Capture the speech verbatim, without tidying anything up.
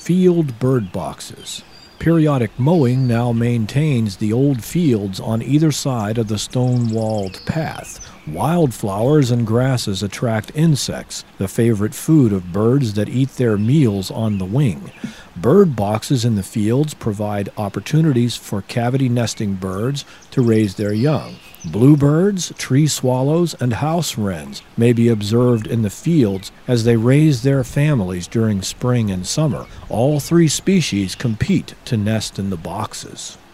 Field bird boxes. Periodic mowing now maintains the old fields on either side of the stone-walled path. Wildflowers and grasses attract insects, the favorite food of birds that eat their meals on the wing. Bird boxes in the fields provide opportunities for cavity-nesting birds to raise their young. Bluebirds, tree swallows, and house wrens may be observed in the fields as they raise their families during spring and summer. All three species compete to nest in the boxes.